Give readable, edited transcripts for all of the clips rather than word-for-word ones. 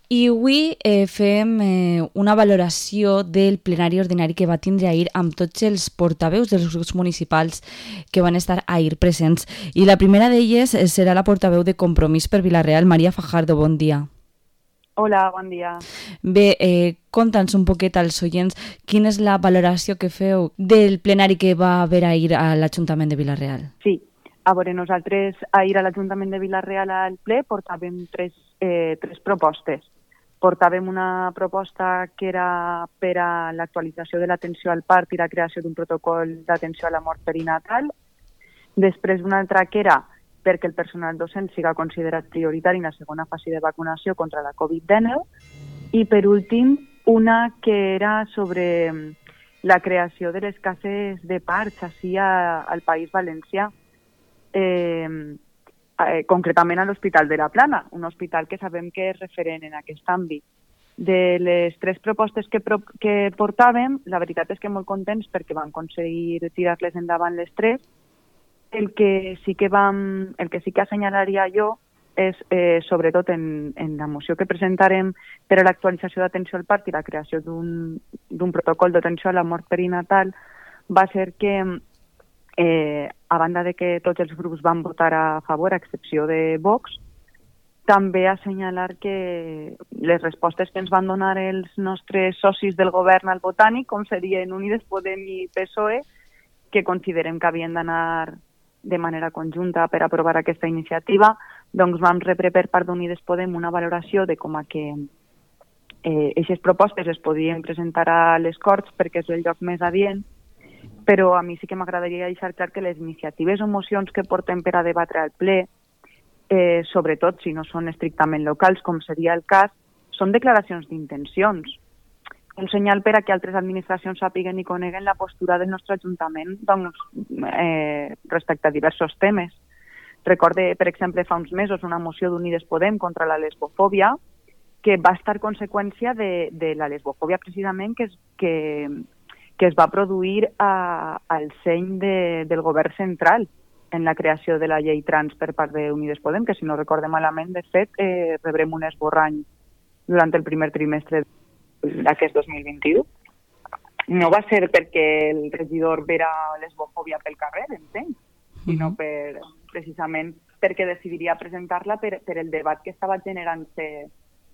I avui fem una valoració del plenari ordinari que va tindre ahir amb tots els portaveus dels grups municipals que van estar ahir presents. I la primera d'elles serà la portaveu de Compromís per Vila-real, Maria Fajardo. Bon dia. Hola, bon dia. Bé, conta'ns un poquet als oients quina és la valoració que feu del plenari que va haver ahir a l'Ajuntament de Vila-real. Sí, a veure, nosaltres ahir a l'Ajuntament de Vila-real al ple portàvem tres propostes. Portàvem una proposta que era per a l'actualització de l'atenció al part i la creació d'un protocol d'atenció a la mort perinatal. Després una altra que era perquè el personal docent siga considerat prioritari en la segona fase de vacunació contra la Covid-19. I per últim, una que era sobre la creació de les cases de parts així al País Valencià, concretament a l'Hospital de la Plana, un hospital que sabem que és referent en aquest àmbit. De les tres propostes que portàvem, la veritat és que molt contents perquè vam aconseguir tirar-les endavant les tres. El que sí que assenyalaria jo és, sobretot en la moció que presentarem per a l'actualització d'atenció al part i la creació d'un protocol d'atenció a la mort perinatal, va ser que, a banda de que tots els grups van votar a favor, a excepció de Vox, també assenyalar que les respostes que ens van donar els nostres socis del govern al Botànic, com serien Unides Podem i PSOE, que considerem que havien d'anar de manera conjunta per aprovar aquesta iniciativa, doncs vam rebre per part d'Unides Podem una valoració de com a que aquestes propostes es podien presentar a les Corts perquè és el lloc més adient, però a mi sí que m'agradaria deixar clar que les iniciatives o mocions que portem per a debatre al ple, sobretot si no són estrictament locals, com seria el cas, són declaracions d'intencions. Un senyal per a que altres administracions sàpiguen i coneguen la postura del nostre Ajuntament respecte a diversos temes. Recorde, per exemple, fa uns mesos una moció d'Unides Podem contra la lesbofòbia, que va estar conseqüència de la lesbofòbia precisament que es va produir al seny del govern central en la creació de la llei trans per part d'Unides Podem, que si no recorde malament, de fet, rebrem un esborrany durant el primer trimestre d'aquest 2021. No va ser perquè el regidor vera lesbofòbia pel carrer, entenc, sinó precisament perquè decidiria presentar-la per el debat que estava generant-se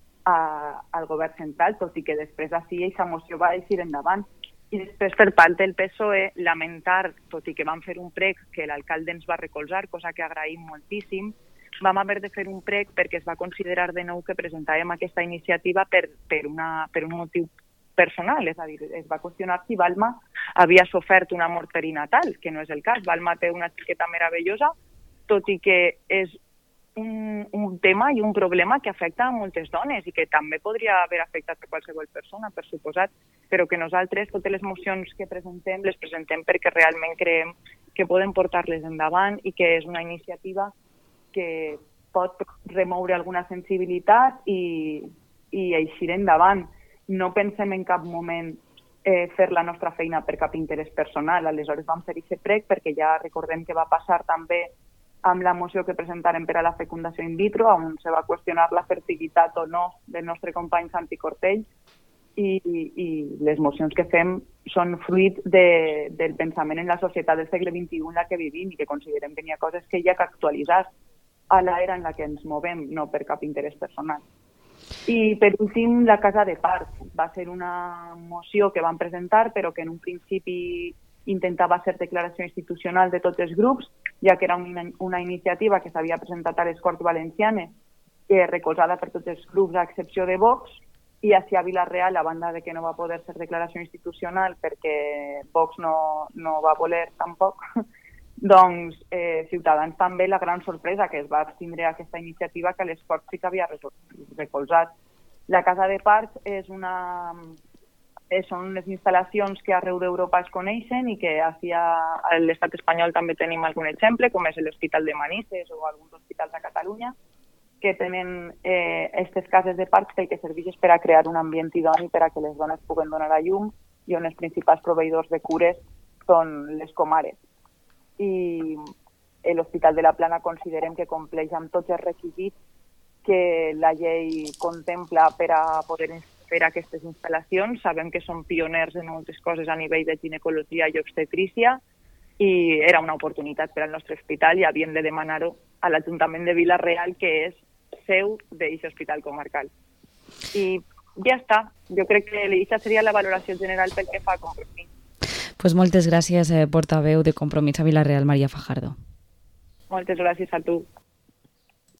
al govern central, tot i que després d'ací aquesta moció va eixir endavant. I després, per part del PSOE, lamentar, tot i que vam fer un prec que l'alcalde ens va recolzar, cosa que agraïm moltíssim, vam haver de fer un prec perquè es va considerar de nou que presentàvem aquesta iniciativa per un motiu personal, és a dir, es va qüestionar si Balma havia sofert una mort perinatal, que no és el cas. Balma té una xiqueta meravellosa, tot i que és un tema i un problema que afecta a moltes dones i que també podria haver afectat a qualsevol persona, per suposat, però que nosaltres totes les mocions que presentem les presentem perquè realment creiem que poden portar-les endavant i que és una iniciativa que pot remoure alguna sensibilitat i eixir endavant. No pensem en cap moment fer la nostra feina per cap interès personal. Aleshores vam fer aquest prec perquè ja recordem que va passar també amb la moció que presentarem per a la fecundació in vitro, on se va qüestionar la fertilitat o no del nostre company Santi Cortell, i les mocions que fem són fruit del pensament en la societat del segle XXI en la que vivim i que considerem que n'hi ha coses que hi ha que actualitzar a l'era en la que ens movem, no per cap interès personal. I per últim, la casa de parts. Va ser una moció que vam presentar, però que en un principi intentava ser declaració institucional de tots els grups, ja que era una iniciativa que s'havia presentat a les Corts Valencianes, recolzada per tots els grups a excepció de Vox, i a Vila-real, a banda de que no va poder ser declaració institucional perquè Vox no va voler tampoc, doncs Ciutadans també, la gran sorpresa que es va abstindre aquesta iniciativa que a les Corts sí que havia recolzat. La casa de parts són unes instal·lacions que arreu d'Europa es coneixen i que a l'estat espanyol també tenim algun exemple, com és l'Hospital de Manises o alguns hospitals a Catalunya, que tenen aquestes cases de parts que serveixen per a crear un ambient idoni per a que les dones puguen donar a llum i on els principals proveïdors de cures són les comares. I l'Hospital de la Plana considerem que compleix amb tots els requisits que la llei contempla per a poder fer aquestes instal·lacions. Sabem que són pioners en moltes coses a nivell de ginecologia i obstetrícia i era una oportunitat per al nostre hospital i havíem de demanar-ho a l'Ajuntament de Vila-real, que és seu d'aquest hospital comarcal. I ja està. Jo crec que aquesta seria la valoració general pel que fa a Compromís. Pues moltes gràcies, portaveu de Compromís a Vila-real, Maria Fajardo. Moltes gràcies a tu.